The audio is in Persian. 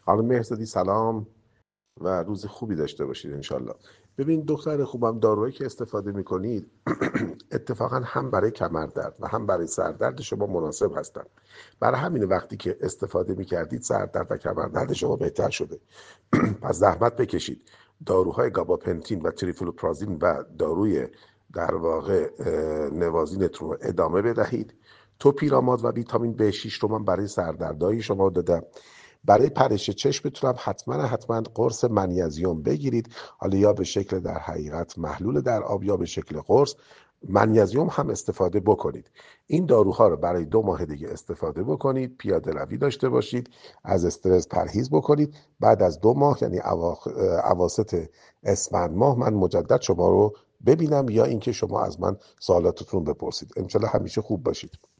خانم مهرزادی سلام و روز خوبی داشته باشید انشالله. ببین دختر خوبم، داروهایی که استفاده میکنید اتفاقا هم برای کمردرد و هم برای سردرد شما مناسب هستن. برای همین وقتی که استفاده میکردید سردرد و کمردرد شما بهتر شده. پس زحمت بکشید داروهای گاباپنتین و تریفلوپرازین و داروی در واقع نوازینت رو ادامه بدهید. توپیراماد و ویتامین B6 رو من برای سردردهای شما دادم. برای پرش چشمتون هم حتما قرص منیزیم بگیرید، حالا یا به شکل در حقیقت محلول در آب یا به شکل قرص. منیزیم هم استفاده بکنید. این داروها رو برای 2 ماه دیگه استفاده بکنید، پیاده روی داشته باشید، از استرس پرهیز بکنید. بعد از 2 ماه یعنی اواسط اسفند ماه من مجدد شما رو ببینم یا اینکه شما از من سوالاتتون بپرسید. انشالله همیشه خوب باشید.